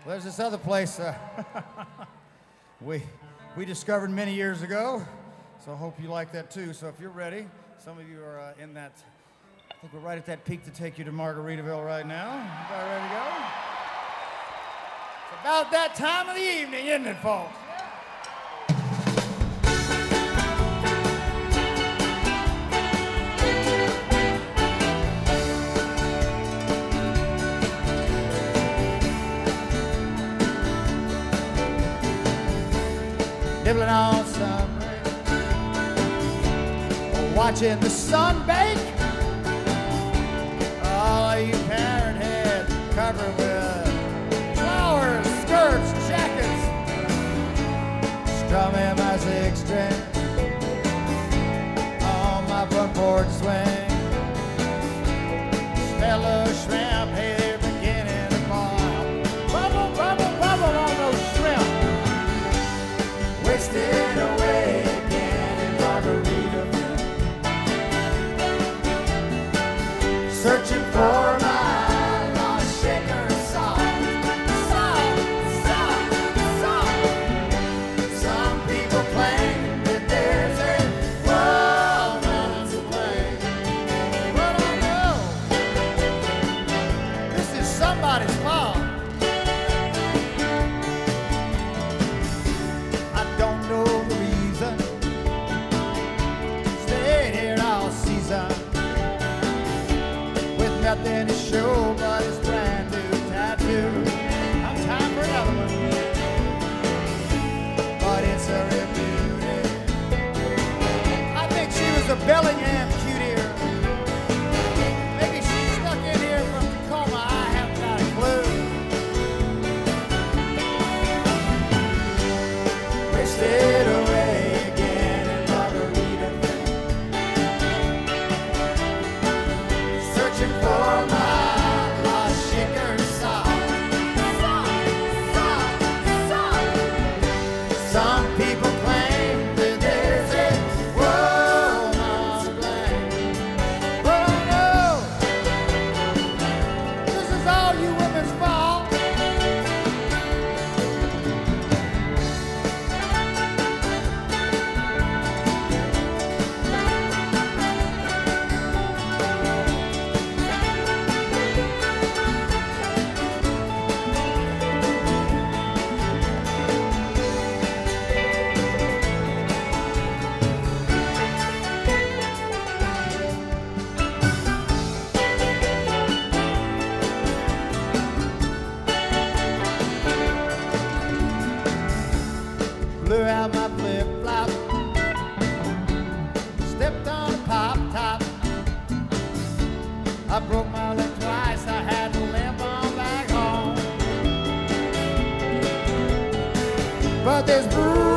There's this other place we discovered many years ago, so I hope you like that too. So if you're ready, some of you are in that, I think we're right at that peak to take you to Margaritaville right now. Everybody ready to go? It's about that time of the evening, isn't it, folks? Nibbling on some rain, watching the sun bake. All of you parent heads covered with flowers, skirts, jackets, strumming my six string on my front porch swing. Smell of shrimp, hey, they're beginning to boil. Bubble, bubble, bubble on those shrimp. Wasted away again in Margaritaville, searching for my lost shaker song. Some people claim that there's a world to blame, but I know this is somebody's fault. Don't know the reason. Stayed here all season with nothing to show but his brand new tattoo. I'm time for another one, but it's a beauty. I think she was a Bellingham cutie. Maybe she stuck in here from Tacoma. I haven't got a clue. Wasted away again in Margaritaville, searching for my lost shaker song. Some people claim that there's a world to blame, but I know this is all you women's fault. Blew out my flip-flop, stepped on a pop-top. I broke my leg twice, I had to limp on back home. But there's bruise